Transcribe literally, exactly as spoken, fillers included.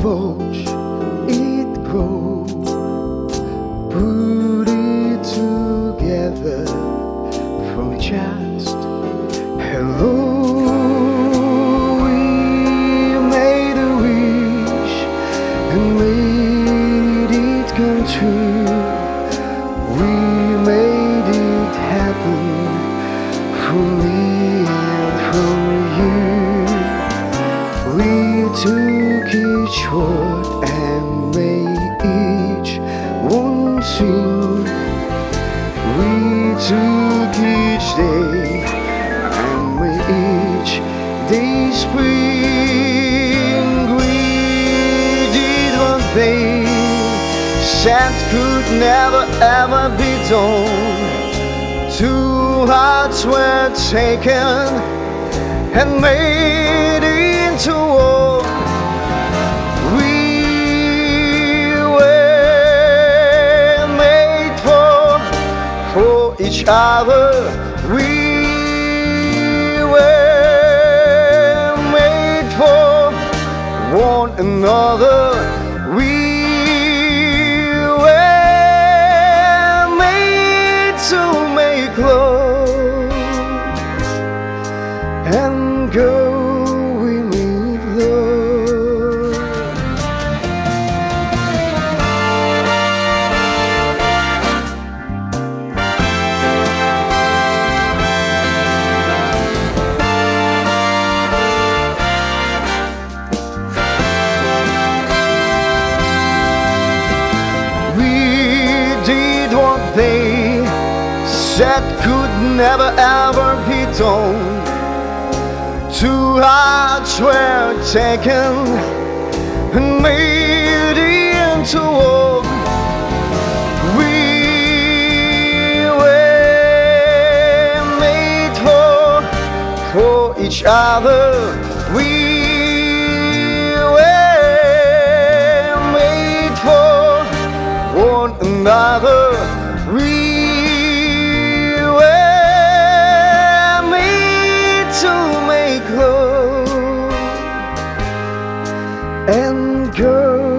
watch it grow, put it together from just hello. We made a wish and made it come true. We made it happen for me and for you. We took each word and made each one sing. We took each day and made each day spring. We did one thing said could never ever be done. Two hearts were taken and made into one. We were made for, for each other. We were made for one another. We were made to make love and go. We need love. We did what they said could never ever be done. Two hearts were taken and made into one. We were made for, for each other. We were made for one another. We were made to make love and go.